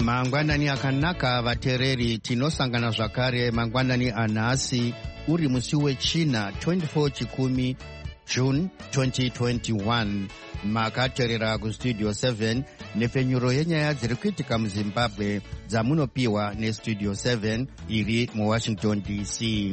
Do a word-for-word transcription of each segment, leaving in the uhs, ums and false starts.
Mangwanani akanaka vatereri, tinosangana zvakare mangwanani anhasi uri musi wechina twenty-four chikumi June twenty twenty-one. Makaterera kustudio seven nepfenyuro yenyaya dziri kuitika muZimbabwe dzamunopiwa nestudio seven iri muWashington D C.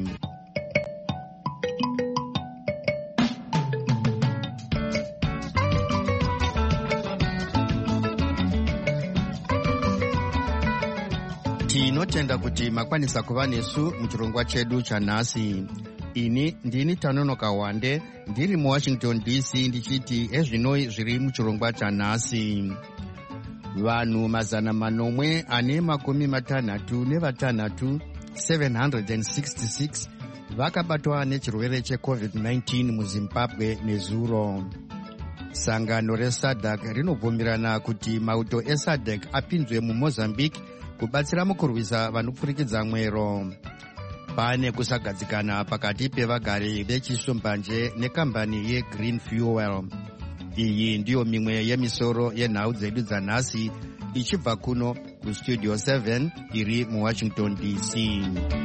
Tinotenda kuti makwanisa kuva nesu muchirongwa chedu chanhasi. Ini ndini Tanonoka Wande ndiri muWashington D C ndichiti ezvinoi zviri muchirongwa chanhasi. Vanhu mazana manomwe ane makumi matanhatu nevatanhatu seven hundred sixty-six vakabatwa nechirwere checovid nineteen muZimbabwe nezuro. Sangano reSADC rinobvumirana kuti mauto eSADC apinzwe muMozambique kubatsira mukurwisa vanopfurikidza mwero. Pane kusagadzikana pakati pevagari vechishumbanje nekambani yeGreen Fuel. Iyi ndiyo mimwe yemisoro yenhau dzedu dzanhasi ichibva kuno kustudio seven iri muWashington D C.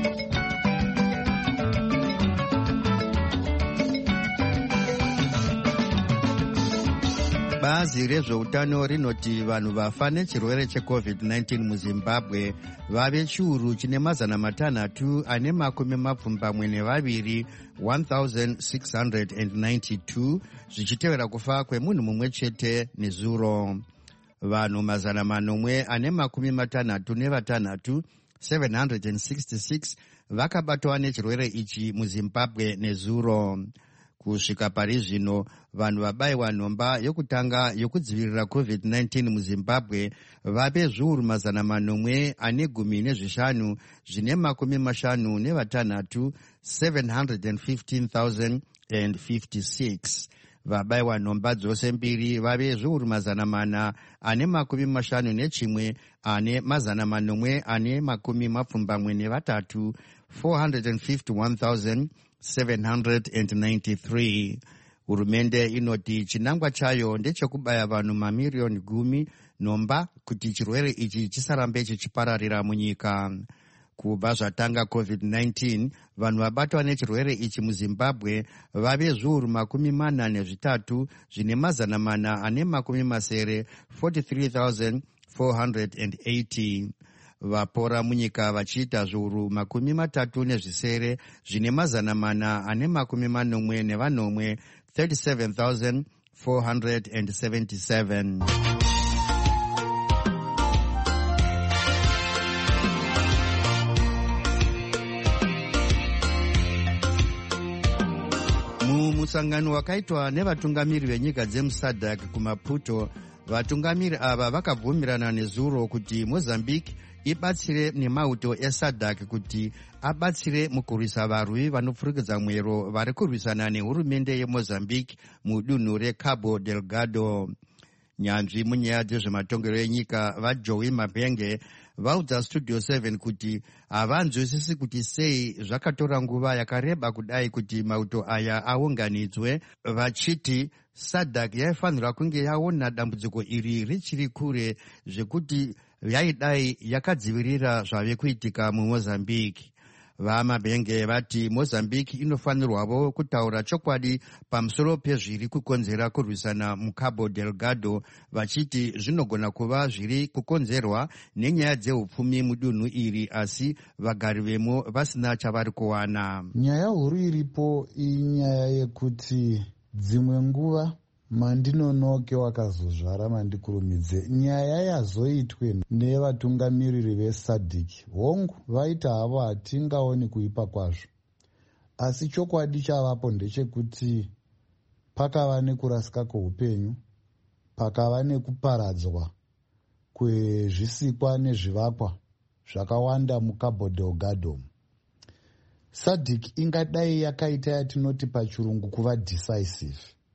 Bazi rezveutano rinoti vanhu vafa nechirwere checovid nineteen muZimbabwe vave chiuru chine mazana matanhatu ane makumi mapfumbamwe nevaviri one thousand six hundred ninety-two zvichitevera kufa kwemunhu mumwe chete nezuro. Vanhu mazana manomwe ane makumi matanhatu nevatanhatu seven hundred sixty-six vakabatwa nechirwere ichi muZimbabwe nezuro. Kusvika pari zvino vanhu vabayiwa nhomba yokutanga yokudzivirira covid nineteen muZimbabwe vave zviuru mazana manomwe ane gumi nezvishanu zvine makumi mashanu nevatanhatu seven hundred fifteen thousand fifty-six. Vabayiwa nhomba dzose mbiri vave zviuru mazana mana ane makumi mashanu nechimwe ane mazana manomwe ane makumi mapfumbamwe nevatatu four hundred fifty-one thousand seven hundred ninety-three. Hurumende inoti chinangwa chayo ndechekubaya vanhu mamiriyoni gumi nhomba kuti chirwere ichi chisarambe chichipararira munyika. Kubva zvatanga covid nineteen vanhu vabatwa nechirwere ichi muZimbabwe vave zviuru makumi mana nezvitatu zvine mazana mana ane makumi masere forty-three thousand four hundred eighty. Vapora munyika vachiita zviuru makumi matatu nezvisere zvine mazana mana ane makumi manomwe nevanomwe thirty-seven thousand four hundred seventy-seven. Mumusangano wakaitwa nevatungamiri venyika dzemuSADC kuMaputo, vatungamiri ava vakabvumirana nezuro kuti Mozambique ibatsire nemauto eSADC kuti abatsire mukurwisa varwi vanopfurikidza mwero vari kurwisana nehurumende yeMozambique mudunhu reCabo Delgado. Nyanzvi munyaya dzezvematongero enyika vaJoey Mabhenge vaudza studio seven kuti havanzwisisi kuti sei zvakatora nguva yakareba kudai kuti mauto aya aunganidzwe, vachiti SADC yaifanira kunge yaona dambudziko iri richiri kure zvekuti yaidai yakadzivirira zvave kuitika muMozambique. VaMabhenge vati Mozambique inofanirwavo kutaura chokwadi pamusoro pezviri kukonzera kurwisana muCabo Delgado, vachiti zvinogona kuva zviri kukonzerwa nenyaya dzeupfumi mudunhu iri asi vagari vemo vasina chavari kuwana. Nyaya huru iripo inyaya yekuti dzimwe nguva mandinonoke wakazozvara mandikurumidze nyaya yazoitwe nevatungamiriri veSADC hongu vaita havo hatingaoni kuipa kwazvo, asi chokwadi chavapo ndechekuti pakava nekurasika kweupenyu, pakava nekuparadzwa kwezvisikwa nezvivakwa zvakawanda muCabo Delgado. SADC ingadai yakaita yatinoti pachirungu kuva decisive.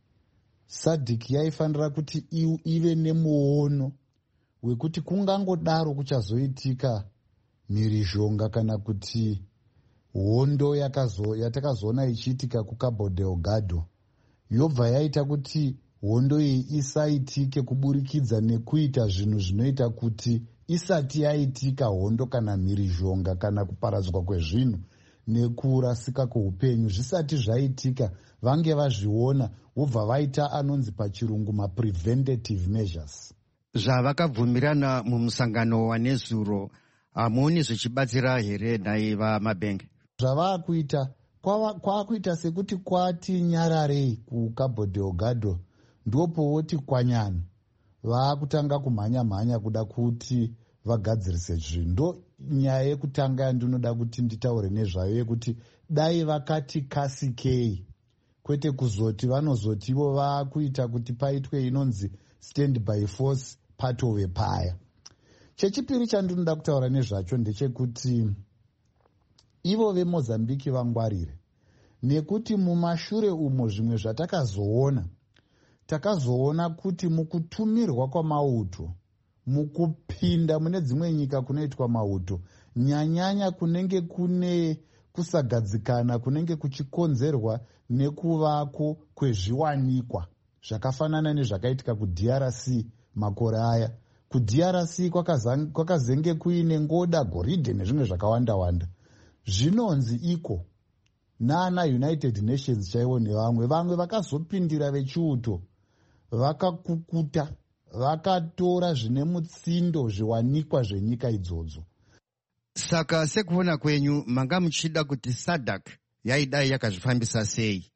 SADC yaifanira kuti ive nemuono wekuti kungangodaro kuchazoitika mhirizhonga kana kuti hondo yatakazoona ichiitika kuCabo Delgado yobva yaita kuti hondo iyi isaitike kuburikidza nekuita zvinhu zvinoita kuti isati yaitika hondo kana mhirizhonga kana kuparadzwa kwezvinhu nekurasika kweupenyu zvisati zvaitika, vange vazviona vobva vaita anonzi pachirungu mapreventative measures. Zvavakabvumirana mumusangano wanezuro hamuoni zvichibatsira here nhai vaMabhenge? Zvavakuita kwakuita sekuti kwati nyararei kuCabo Delgado ndopowoti kwanyana vaakutanga kumhanya-mhanya kuda kuti vagadzirise zvinhu. Ndo nyaya yekutanga yandinoda kuti nditaure nezvayo yekuti dai vakati kasikei, kwete kuzoti vanozotivo vaakuita kuti paitwe inonzi stand by force patove paya. Chechipiri chandinoda kutaura nezvacho ndechekuti ivo veMozambique vangwarire, nekuti mumashure umo zvimwe zvatakazoona takazoona kuti mukutumirwa kwamauto, mukupinda mune dzimwe nyika kunoitwa mauto, nyanyanya kunenge kune kusagadzikana kunenge kuchikonzerwa nekuvako kwezviwanikwa zvakafanana nezvakaitika kuD R C makore aya. kuD R C kwakazenge kuine ngoda, goridhe nezvimwe zvakawanda-wanda. Zvinonzi iko nana United Nations chaivo nevamwe vamwe vakazopindira vechiuto vakakukuta vakatora zvine mutsindo zviwanikwa zvenyika idzodzo. Saka sekuona kwenyu manga muchida kuti S A D C yaidai yakazvifambisa sei?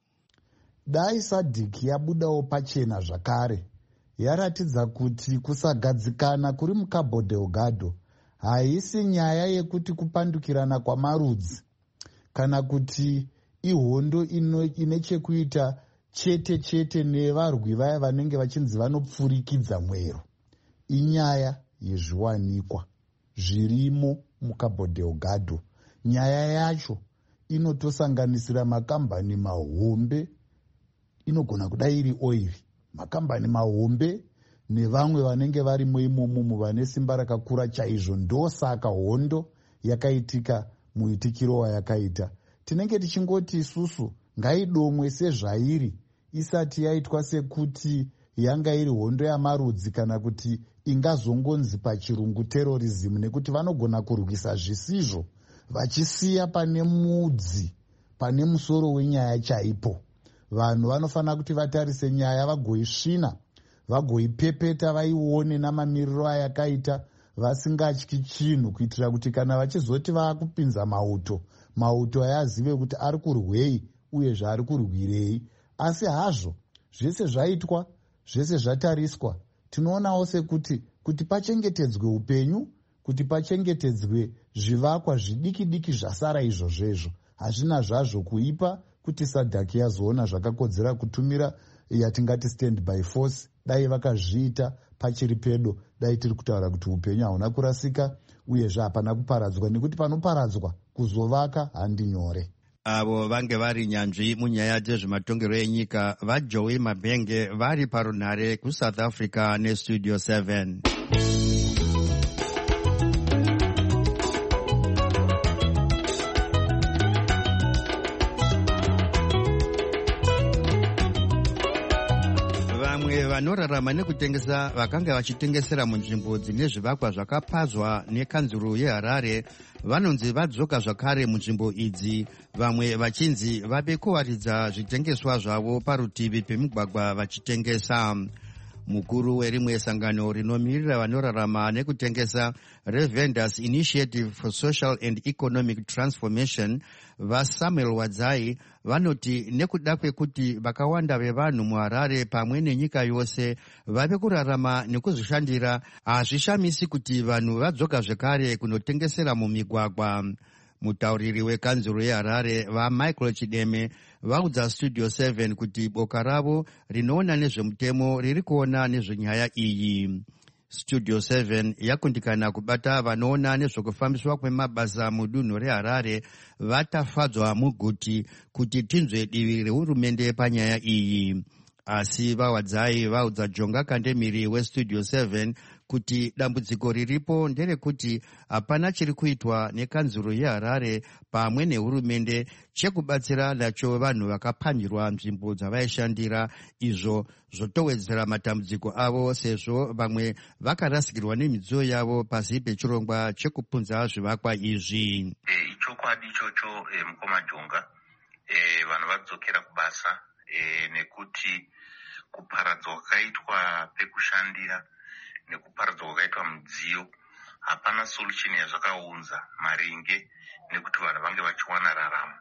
Dai S A D C yabudawo pachena zvakare, yaratidza kuti kusagadzikana kuri muCabo Delgado haisi nyaya yekuti kupandukirana kwamarudzi kana kuti ihondo ine chekuita chete chete nevarwi vaya vanenge vachinzi vanopfurikidza mwero. Inyaya yezviwanikwa zvirimo muCabo Delgado. Nyaya yacho inotosanganisira makambani mahombe, inogona kudai iri oil, makambani mahombe nevamwe vanenge varimo imomo vane simba rakakura chaizvo. Ndosaka hondo yakaitika muitikiro wayakaita. Tinenge tichingoti isusu ngaidomwe sezvairi isati yaitwa sekuti yanga iri hondo yamarudzi kana kuti ingazongonzi pachirungu terrorism, nekuti vanogona kurwisa zvisizvo vachisiya pane mudzi pane musoro wenyaya chaipo. Vanhu vanofanira kuti vatarise nyaya vagoisvina, vagoipepeta, vaione namamiriro ayakaita vasingatyi chinhu, kuitira kuti kana vachizoti vaakupinza mauto, mauto ayazive kuti ari kurwei uye zvaari kurwirei. Asi hazvo zvese zvaitwa, zvese zvatariswa, tinoonawo sekuti kuti pachengetedzwe upenyu, kuti pachengetedzwe zvivakwa zvidiki diki zvasara izvozvezvo, hazvina zvazvo kuipa kuti S A D C yazoona zvakakodzera kutumira yatingati stand by force. Dai vakazviita pachiri pedo, dai tiri kutaura kuti upenyu hauna kurasika uyezve hapana kuparadzwa, nekuti panoparadzwa kuzovaka handi nyore. Avo vange vari nyanzvi munyaya dzezvematongero enyika vaJoey Mabhenge vari parunhare kuSouth Africa neStudio seven. Vanorarama nekutengesa vakanga vachitengesera munzvimbo dzine zvivakwa zvakapazwa nekanzuru yeHarare vanonzi vadzoka zvakare munzvimbo idzi, vamwe vachinzi vabe kuwaridza zvitengeswa zvavo parutivi pemigwagwa vachitengesa. Mukuru werimwe sangano rinomirira vanorarama nekutengesa reVendors Initiative for Social and Economic Transformation vaSamuel Wadzai vanoti nekuda kwekuti vakawanda vevanhu muHarare pamwe nenyika yose vave kurarama nekuzvishandira, hazvishamisi kuti vanhu vadzoka zvekare kunotengesera mumigwagwa. Mutauriri wekanzuro yeHarare vaMichael Chideme vaudza Studio seven kuti boka ravo rinoona nezvemutemo riri kuona nezvenyaya iyi. Studio seven yakundikana kubata vanoona nezvokufambiswa kwemabasa mudunhu reHarare vatafadzwa muguti kuti tinzwe divi rehurumende panyaya iyi. Asi vaWadzai vaudza Jonga Kandemiri weStudio seven kuti dambudziko riripo nderekuti hapana chiri kuitwa nekanzuro yeHarare pamwe nehurumende chekubatsira nacho vanhu vakapanyirwa nzvimbo dzavaishandira, izvo zvotowedzera matambudziko avo sezvo vamwe vakarasikirwa nemidziyo yavo pasi pechirongwa chekupunza zvivakwa izvi. E, ichokwadi ichocho e, mukoma Jonga, e, vanhu vadzokera kubasa e, nekuti kuparadzwa kwakaitwa pekushandira nekuparadzwa kwakaitwa mudziyo hapana solution yazvakaunza maringe nekuti vanhu vange vachiwana raramo.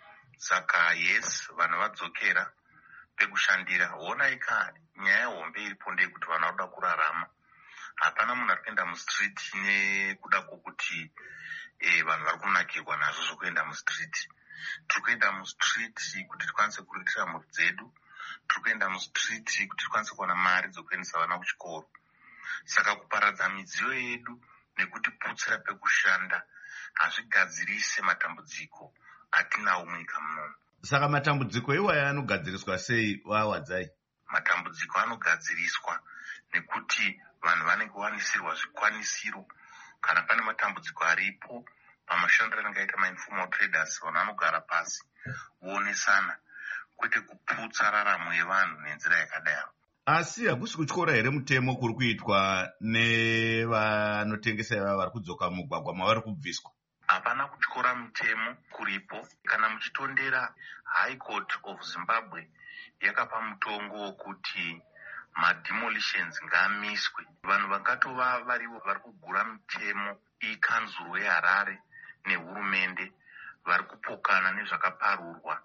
Saka yes, vanhu vadzokera pekushandira. Honaika nyaya hombe iripo ndeyekuti vanhu vanoda kurarama. Hapana munhu ari kuenda mustreet nekuda kwokuti e, vanhu vari kunakirwa nazvo zvokuenda mustreet. Tiri kuenda mustreet kuti tikwanise kuriritira mhuri dzedu. Tiri kuenda mustreet kuti tikwanise kuwana mari dzokuendesa vana kuchikoro. Saka kuparadza midziyo yedu nekuti putsira pekushanda hazvigadzirise matambudziko atinawo munyika munomu. Saka matambudziko iwaya anogadziriswa sei wawadzai? Matambudziko anogadziriswa nekuti vanhu vanenge vawanisirwa zvikwanisiro. Kana pane matambudziko aripo pamashandiro anengaita ma-informal traders, vanhu vanogara pasi voonesana kwete kuputsa raramo yevanhu nenzira yakadaro. Asi hakusi kutyora here mutemo kuri kuitwa nevanotengesa ivava vari kudzoka mugwagwa mavari kubviswa? Hapana kutyora mutemo kuripo. Kana muchitondera, High Court of Zimbabwe yakapa mutongo wokuti mademolitions ngaamiswe. Vanhu vangatova varivo vari kugura mitemo ikanzuro yeHarare nehurumende vari kupokana nezvakaparurwa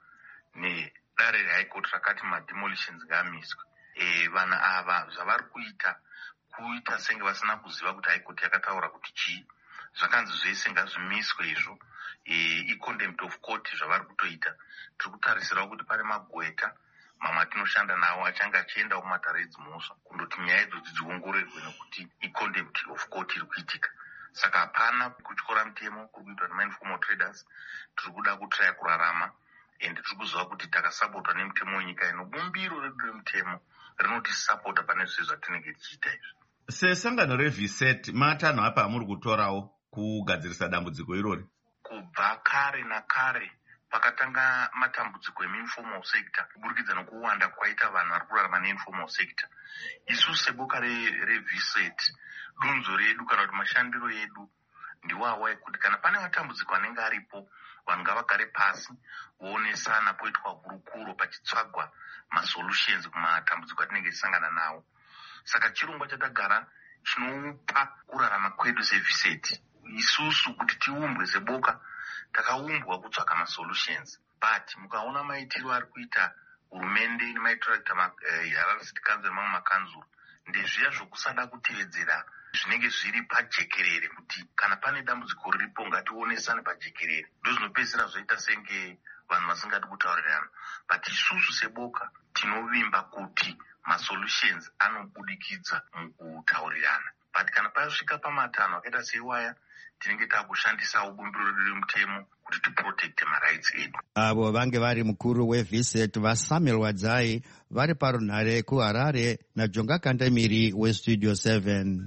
nedare reHigh Court rakati mademolitions ngaamiswe. E, vanhu ava zvavari kuita kuita senge vasina kuziva kuti High Court yakataura kuti chii. Zvakanzi zvese ngazvimiswe izvo, e, i-contempt of court zvavari kutoita. Tiri kutarisirawo kuti pane magweta mamwe atinoshanda nawo achange achienda kumatare edzimhosva kundoti nyaya idzodzi dziongororwe nekuti i-contempt of court iri kuitika. Saka hapana kutyora mutemo kuri kuitwa nema-informal traders. Tiri kuda kutraya kurarama ende tiri kuziva kuti takasapotwa nemutemo wenyika ino. Bumbiro redu remutemo rinotisapota pane zvese zvatinenge tichiita izvi. Sesangano reVSET matanho apa amuri kutorawo kugadzirisa dambudziko irori? Kubva kare nakare pakatanga matambudziko emi-informal sector kuburikidza nokuwanda kwaita vanhu vari kurarama ne-informal sector. Isu seboka reVSET, dunzo redu kana kuti mashandiro edu ndiwawa ekuti kana pane matambudziko anenge aripo, vanhu ngavagare pasi voonesana, poitwa hurukuro pachitsvagwa masolutions kumatambudziko atinenge tisangana nawo. Saka chirongwa chatagara chinopa kurarama kwedu seVSET. Isusu kuti tiumbwe seboka takaumbwa kutsvaka masolutions, but mukaona maitiro ari kuita hurumende nemaitiro ari kuita Harare City Council nemamwe makanzuro ndezviya zvokusada kutevedzera zvinenge zviri pajekerere, kuti kana pane dambudziko riripo ngationesane pajekerere. Ndo zvinopedzisira zvoita senge vanhu vasingadi kutaurirana, but isusu seboka tinovimba kuti masolutions anobudikidza mukutaurirana. But kana pasvika pamatanho akaita seiwaya, tinenge takushandisawo bumbiro redu remutemo kuti tiprotecte marights edu. Avo vange vari mukuru weVSET vaSamuel Wadzai vari parunhare kuHarare naJonga Kandemiri weStudio seven.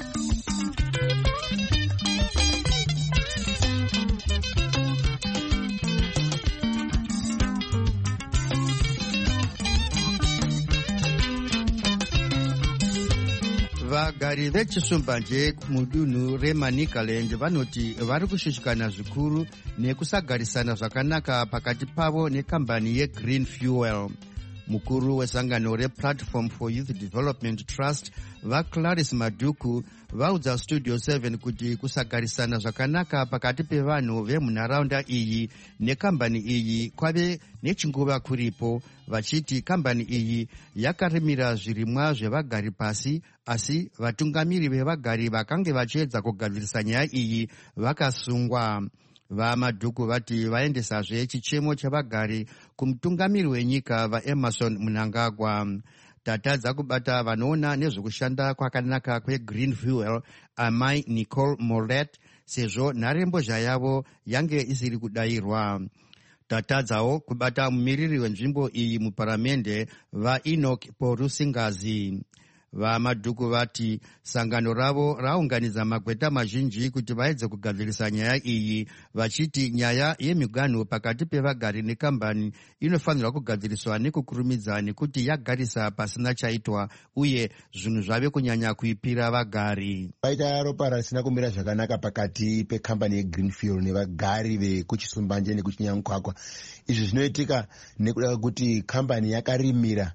Vagari vechishumbanje mudunhu reManicaland vanoti vari kushushikana zvikuru nekusagarisana zvakanaka pakati pavo nekambani yeGreen Fuel. Mukuru wesangano rePlatform for Youth Development Trust vaClarice Maduku vaudza Studio seven kuti kusagarisana zvakanaka pakati pevanhu vemunharaunda iyi nekambani iyi kwave nechinguva kuripo, vachiti kambani iyi yakarimira zvirimwa zvevagari pasi, asi vatungamiri vevagari vakange vachiedza kugadzirisa nyaya iyi vakasungwa. VaMadhuku vati vaendesazve chichemo chavagari kumutungamiri wenyika vaEmerson Mnangagwa. Tatadza kubata vanoona nezvekushanda kwakanaka kweGreen Fuel amai Nicole Moret sezvo nharembozha yavo yange isiri kudayirwa. Tatadzawo kubata mumiriri wenzvimbo iyi muparamende vaEnoch Porusingazi. Vamadhuku vati sangano ravo raunganidza magweta mazhinji kuti vaedze kugadzirisa nyaya iyi, vachiti nyaya yemiganhu pakati pevagari nekambani inofanirwa kugadziriswa nekukurumidza nekuti yagarisa pasina chaitwa uye zvinhu zvave kunyanya kuipira vagari. Paita ropa risina kumira zvakanaka pakati pekambani yeGreenfield nevagari vekuchisumbanje nekuchinyankwakwa. Izvi zvinoitika nekuda kwekuti kambani yakarimira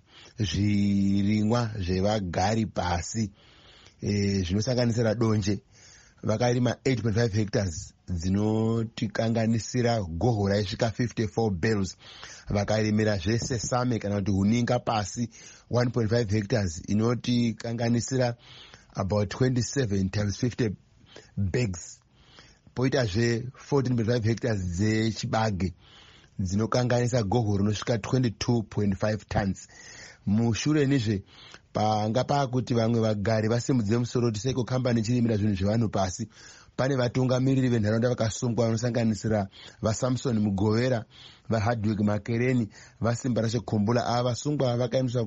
zvirimwa zvevagari pasi e, zvinosanganisira donje. Vakarima eight point five hectares dzinotikanganisira goho raisvika fifty-four bales. Vakarimira zvesesame kana kuti huninga pasi one point five hectares inotikanganisira about twenty-seven times fifty bags. Poitazve fourteen point five hectares dzechibage dzinokanganisa goho rinosvika twenty-two point five tons. Mushure nizve panga pakuti vamwe vagari vasimudze musoro kuti seko kambani ichirimira zvinhu zvevanhu pasi, pane vatungamiriri venharaunda vakasungwa vanosanganisira vaSamson Mugovera, vaHardwick Makereni, vaSimba Rashe Kumbula. Ava vasungwa vakaendeswa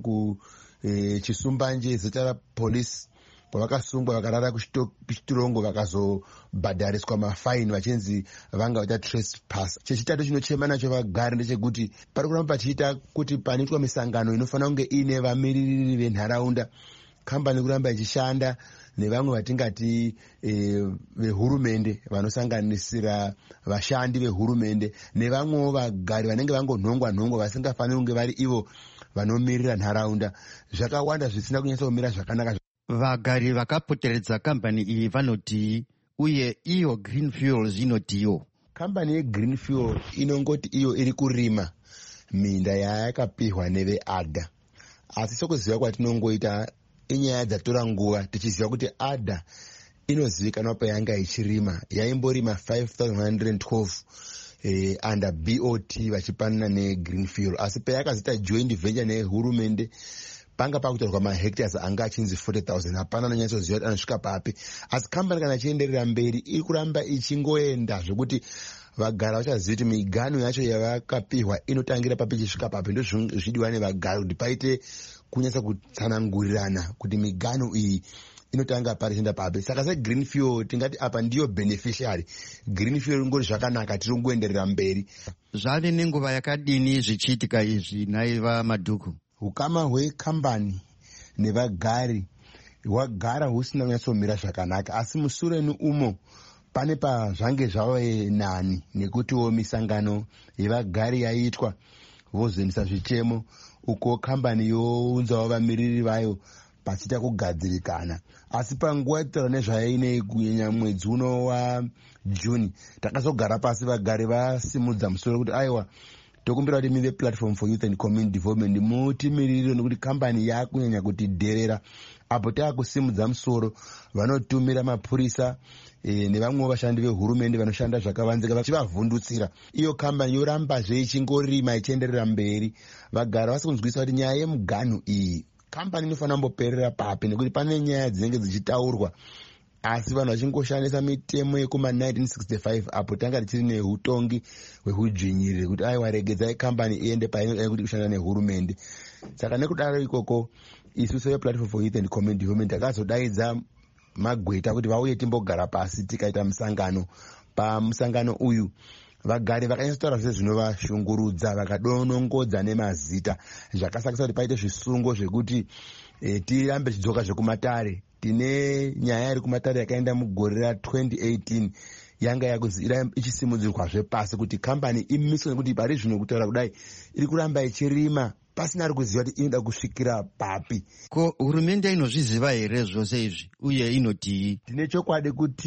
kuchisumbanje zita rapolisi pavakasungwa vakarara kuchitirongo vakazobhadhariswa mafaini vachinzi vanga vaita trespass. Chechitatu chinochema nacho vagari ndechekuti pari kuramba pachiita kuti panoitwa misangano inofanira kunge ine vamiriri venharaunda, kambani kuramba ichishanda nevamwe vatingati e, vehurumende vanosanganisira vashandi vehurumende nevamwewo vagari vanenge vangonhongwa nhongwa vasingafaniri kunge vari ivo vanomirira nharaunda. Zvakawanda zvisina kunyatsa kumira zvakanaka. Vagari vakapoteredza kambani iyi vanoti uye iyo Greenfields inotiyo. Kambani yeGreenfield inongoti iyo iri kurima minda yayakapihwa neveAdda, asi sokuziva kwatinongoita inyaya dzatora nguva tichiziva kuti Adda inozivikanwa payanga ichirima. Yaimborima five thousand one hundred twelve eh, under B O T vachipanana neGreenfield, asi payakazoita joint venture nehurumende panga pakutorwa mahectares anga achinzi forty thousand. Hapana nanyatsoziva kuti anosvika papi, asi kambani kana ichienderera mberi iri kuramba ichingoenda zvekuti vagari vachaziva kuti miganhu yacho yavakapihwa inotangira papi ichisvika papi. Ndo zvidiwa nevagari kuti paite kunyatsa kutsanangurirana kuti miganhu iyi inotanga pari ichienda papi. Saka seGreenfield tingati apa ndiyo beneficiary. Greenfield ngori zvakanaka, tiri kungoenderera mberi. Zvave nenguva yakadini zvichiitika izvi naiva Madhuku? Hukama hwekambani nevagari hwagara husina kunyatsomira zvakanaka, asi musure umo pane pazvange zvave nani nekutiwo misangano yevagari yaitwa vozoendesa zvichemo uko kambani younzawo vamiriri vayo pachiita kugadzirikana. Asi panguva yataura nezvayaine kunyanya mwedzi uno waJuni takazogara pasi vagari vasimudza musoro kuti aiwa tokumbira kuti mive platform for youth and community development mutimiriri nekuti kambani yakunyanya kuti dherera. Apo taakusimudza musoro vanotumira mapurisa e, nevamwe vashandi vehurumende vanoshanda zvakavanzika vachivavhundutsira. Iyo kambani yorambazve ichingorima ichienderera mberi. Vagara vasikunzwisa kuti nyaya yemuganhu iyi kambani inofanira kumboperera papi, nekuti pane nyaya dzinenge dzichitaurwa asi vanhu vachingoshandisa mitemo yekuma nineteen sixty-five apo tanga tichiri neutongi hwehudzvinyiriri kuti aiwa regedzai kambani iende painoda kuti kushanda nehurumende. Saka nekudaro ikoko isu seveplatform for youth and community development takazodaidza magweta kuti vauye timbogara pasi tikaita musangano. Pamusangano uyu vagari vakanyatsotaura zvese zvinovashungurudza, vakadonongodza nemazita zvakasakisa kuti paite zvisungo zvekuti e, tirambe chidzoka zvekumatare. Tine nyaya iri kumatare yakaenda mugore ra twenty eighteen yanga yakuzi ichisimudzirwa zvepasi kuti kambani imiswe, nekuti pari zvino kutaura kudai iri kuramba ichirima pasina ari kuziva kuti inoda kusvikira papi. Ko hurumende inozviziva here zvose izvi uye inotii? Tine chokwadi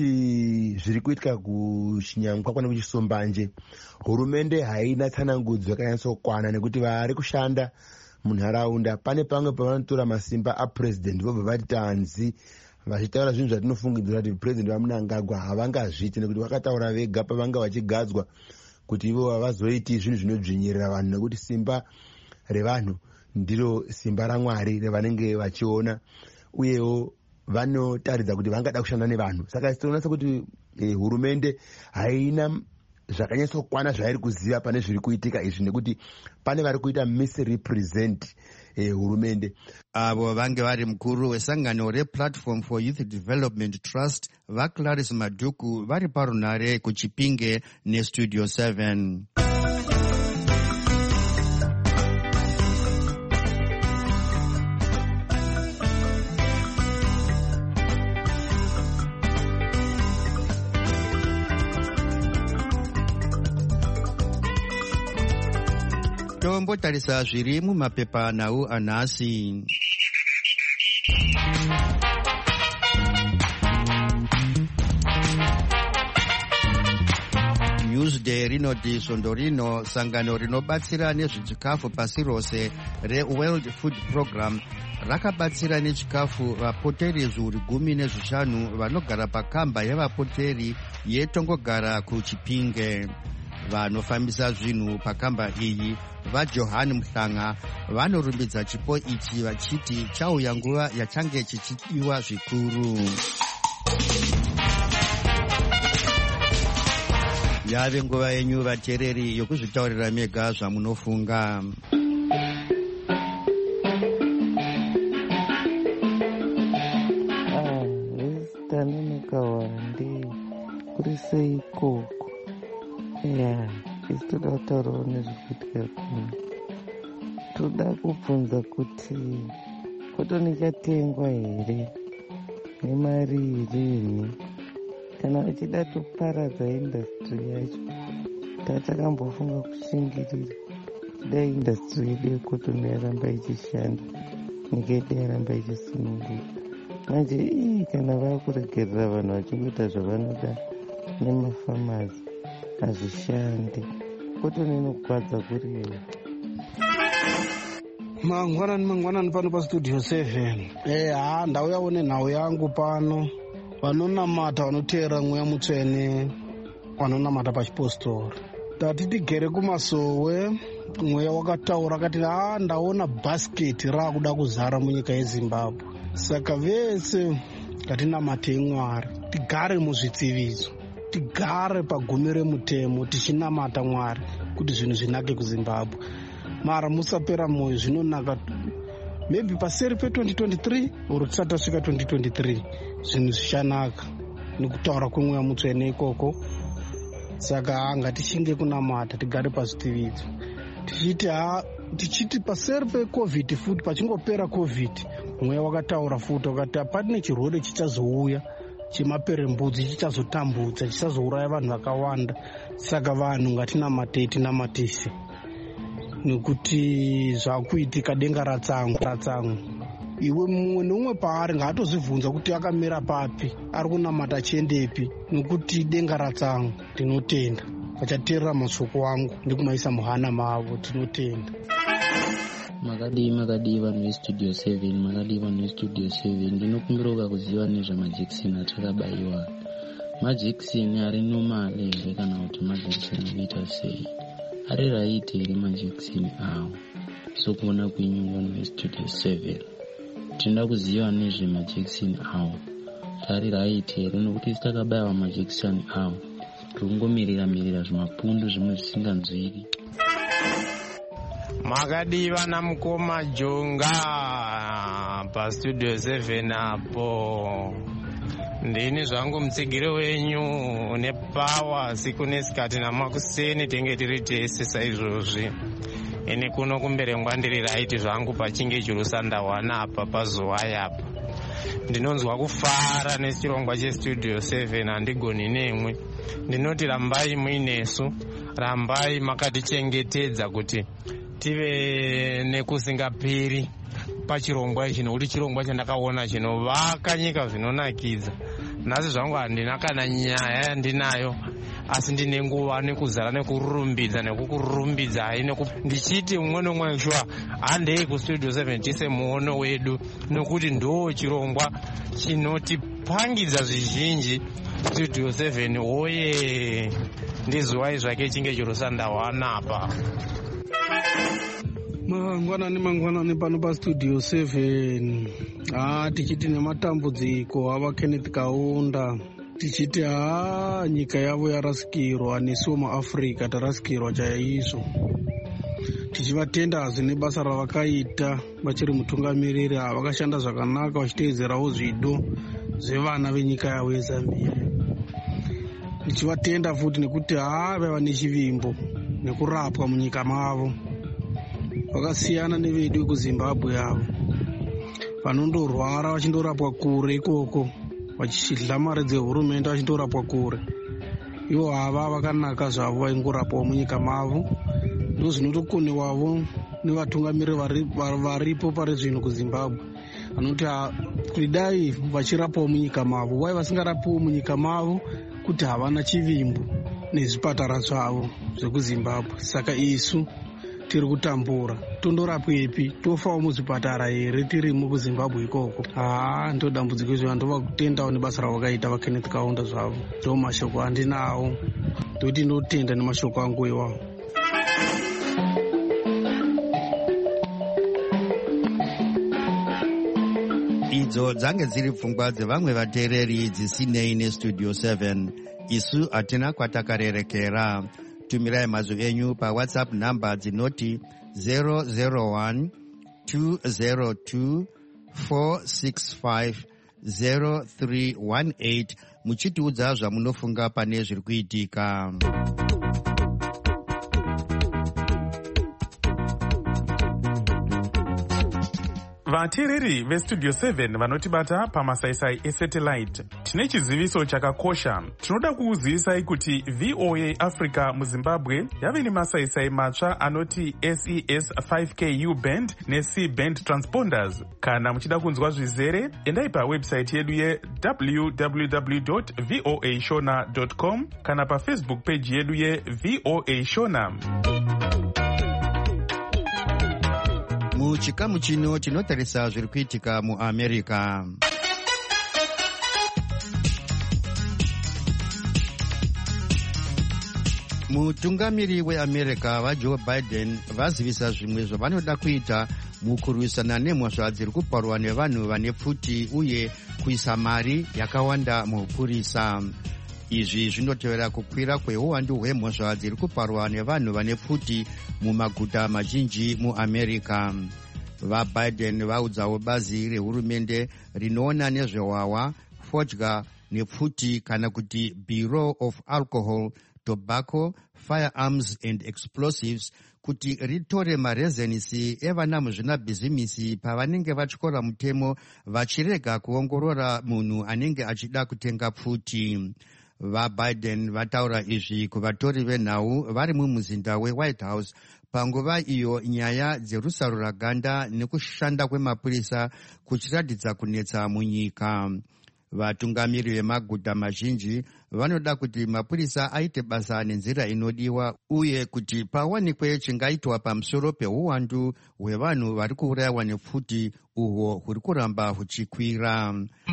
kuti zviri kuitika kuchinyankwakwa nekuchisumbanje hurumende haina tsanangudzo yakanyatsokwana, nekuti vari kushanda munharaunda pane pamwe pavanotora masimba apresident vobva vati tanzi vachitaura zvinhu zvatinofungidzira kuti president vaMnangagwa havangazviiti, nekuti vakataura vega pavanga vachigadzwa kuti ivo havazoiti zvinhu zvinodzvinyirira vanhu, nekuti simba revanhu ndiro simba raMwari ravanenge vachiona, uyewo vanotaridza kuti vangada kushanda nevanhu. Saka tinoona sekuti eh, hurumende haina zvakanyatsokwana zvairi kuziva pane zviri kuitika izvi, nekuti pane vari kuita misrepresent eh, hurumende. Avo vange vari mukuru wesangano replatform for youth development trust vaClarice Maduku vari parunare kuChipinge nestudio seven. Tombotarisa zviri mumapepa nhau anhasi. Newsday rinoti svondo rino sangano rinobatsira nezvechikafu pasi rose reWorld Food Program rakabatsira nechikafu vapoteri zviuru gumi nezvishanu vanogara pakamba yevapoteri yetongogara kuChipinge. Vanofambisa zvinhu pakamba iyi vaJohani Muhlanga vanorumbidza chipo ichi vachiti chauya nguva yachange chichidiwa zvikuru. Yave nguva yenyu vateereri yokuzvitaurira mega zvamunofunga. Tanonekawandi kuri seikoko ya isi toda kutaurawo nezvikuitika kuno. Toda kubvunza kuti kotoni chatengwa here nemari irini, kana uchida toparadza industry yacho. Tatakambofunga kushingirira dai industry yedu yekotoni yaramba ichishanda, nyika yedu yaramba ichisununguka. Manje ii kana vakuregerera vanhu vachingoita zvavanoda nemafamazi hazvishandi, kotoni inokwadza kuri here. Mangwanani mangwanani pano pastudio seven. Eh ha ndauyawo nenhau yangu pano. Vanonamata vanoteera mweya mutsvene, vanonamata pachipostori. Tati tigere kumasowe, mweya wakataura akati ha ndaona bhasiketi raakuda kuzara munyika yeZimbabwe. Saka vese ngatinamate Mwari, tigare muzvitsivizo, tigare pagumi remutemo tichinamata Mwari kuti zvinhu zvinake kuZimbabwe. Mara musapera moyo, zvinonaka maybe paseri pe twenty twenty-three uri tisati tasvika twenty twenty-three zvinhu zvichanaka nekutaura kwemweya mutsvene ikoko. Saka ngatichinge kunamata, tigare pazvitividzo tichiti ha tichiti paseri pecovid futi pachingopera covid mweya wakataura futi wakati hapane chirwere chichazouya chemaperembudzi chichazotambudza chichazouraya vanhu vakawanda. Saka vanhu ngatinamatei tinamatise nekuti zvakuitika denga ratsangu ratsangu. Iwe mumwe neumwe paari ngaatozvibvunza kuti akamira papi, ari kunamata chiendepi, nekuti denga ratsangu. Tinotenda vachateerera mashoko angu ndikumaisa muhana mavo. Tinotenda. Makadii makadii vanhu vestudio seven, makadii vanhu vestudio seven. Ndinokumbira kuziva nezvamajekiseni atakabayiwa. Majekiseni ari nomale here kana kuti majekiseni anoita sei? Ari raiti here majekiseni awo? Sokuona kwenyu vanhu vestudio seven, tinoda kuziva nezvemajekiseni awo. Ari raiti here nokuti takabayiwa majekiseni awo tikungomirira mirira zvimapundu zvimwe zvisinganzwiri. Makadii vana mukoma Jonga pastudio seven apo. Ndini zvangu mutsigiro wenyu nepawa siku nesikati namakuseni tenge tiri tese saizvozvi. Ini kuno kumberengwa ndiri raiti zvangu pachinge chirusandawana apa pazuva yapa. Ndinonzwa kufara nechirongwa chestudio seven, handigoni nemwe. Ndinoti rambai muinesu, rambai makatichengetedza kuti tive nekusingaperi pachirongwa ichi, nekuti chirongwa chandakaona chinovaka nyika zvinonakidza. Nhasi zvangu handina kana nyaya yandinayo, asi ndine nguva nekuzara nekururumbidza nekukurumbidzai ndichiti mumwe nomwe shuwa handei kustudio seven tise muono wedu, nokuti ndo chirongwa chinotipangidza zvizhinji. Studio seven oye, ndizuwai zvake chinge chirusandawanapa. Mangwanani mangwanani pano pastudio seven. Ah tichiti nematambudziko ava Kenneth Kaunda tichiti haa nyika yavo yarasikirwa, nesuwo muAfrica tarasikirwa chaizvo. Tichivatenda hazve nebasa ravakaita vachiri mutungamiriri. Vakashanda zvakanaka vachiteedzerawo zvido zvevana venyika yavo yeZambia. Tichivatenda futi nekuti haa vaiva nechivimbo nekurapwa munyika mavo. Vakasiyana nevedu vekuZimbabwe yavo vanondorwara vachindorapwa kure ikoko, vachidla mari dzehurumende vachindorapwa kure. Ivo hava vakanaka zvavo vaingorapwawo munyika mavo. Ndo zvinotokonewavo nevatungamiriri varipo pari zvino kuZimbabwe, vanoti kuti dai vachirapwawo munyika mavo, wai vasingarapiwo munyika mavo kuti havana chivimbo nezvipatara zvavo zvekuZimbabwe. Saka isu tiri kutambura, tondorapwepi? Tofawo muzvipatara here tirimo kuZimbabwe ikoko? Haa, ndo dambudziko izvo. Andova kutendawo nebasa ravakaita vaKenneth Kaunda zvavo. Ndo mashoko andinawo, ndoti ndotenda nemashoko angu iwawo. Idzo dzange dziri pfungwa dzevamwe vateereri dzisinei nestudio seven. Isu hatina kwatakarerekera. Tumirai mazwi enyu paWhatsApp namba dzinoti zero zero one two zero two four six five zero three one eight muchitiudza zvamunofunga pane zviri kuitika. Vateereri vestudio seven vanotibata pamasaisai esatellite, tine chiziviso chakakosha. Tinoda kukuzivisai kuti V O A Africa muZimbabwe yave nemasaisai matsva anoti S E S five K U band neC band transponders. Kana muchida kunzwa zvizere, endai pawebsite yedu ye w w w dot v o a shona dot com kana pafacebook page yedu ye V O A Shona. Muchikamu chino tinotarisa zviri kuitika muAmerica. Mutungamiri weAmerica vaJoe Biden vazivisa zvimwe zvavanoda kuita mukurwisana nemhosva dziri kuparwa nevanhu vane pfuti uye kuisa mari yakawanda muupurisa. Izvi zvinotevera kukwira kweuwandu hwemhosva dziri kuparwa nevanhu vane pfuti mumaguta mazhinji muAmerica. VaBiden vaudzawo bazi rehurumende rinoona nezvewawa, fodya nepfuti kana kuti Bureau of Alcohol, Tobacco, Firearms and Explosives kuti ritore marezenisi evana muzvinabhizimisi pavanenge vatyora mutemo vachirega kuongorora munhu anenge achida kutenga pfuti. VaBiden vataura izvi kuvatori venhau vari mumuzinda weWhite House panguva iyo nyaya dzerusaruraganda nekushanda kwemapurisa kuchiratidza kunetsa munyika. Vatungamiri vemaguta mazhinji vanoda kuti mapurisa aite basa nenzira inodiwa uye kuti pawanikwe chingaitwa pamusoro peuwandu hwevanhu vari kuurayiwa nepfuti uhwo huri kuramba huchikwira.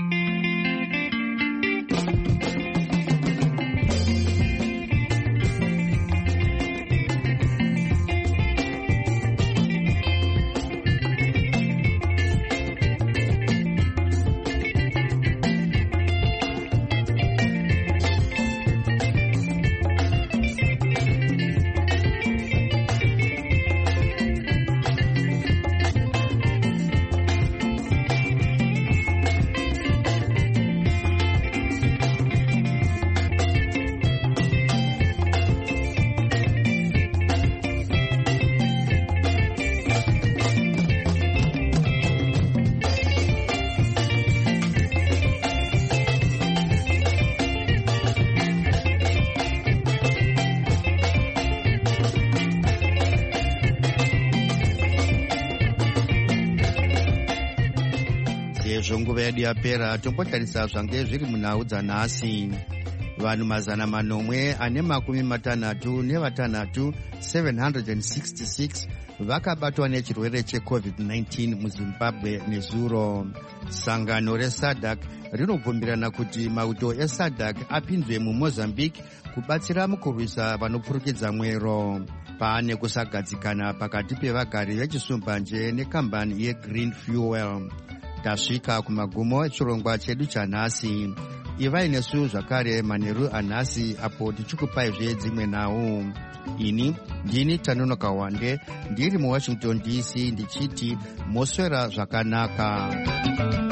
Nguva yedu yapera tombotarisa zvange zviri munhau dzanhasi. Vanhu mazana manomwe ane makumi matanhatu nevatanhatu seven hundred sixty-six vakabatwa nechirwere checovid nineteen muZimbabwe nezuro. Sangano reSADC rinobvumirana kuti mauto eSADC apinzwe muMozambique kubatsira mukurwisa vanopfurukidza mwero. Paane kusagadzikana pakati pevagari vechisumbanje nekambani yeGreen Fuel. Tasvika kumagumo echirongwa chedu chanhasi. ivai nesu zvakare manheru anhasi apo tichikupaizve dzimwe nhau. Ini ndini Tanonoka Wande ndiri muWashington D C ndichiti moswera zvakanaka.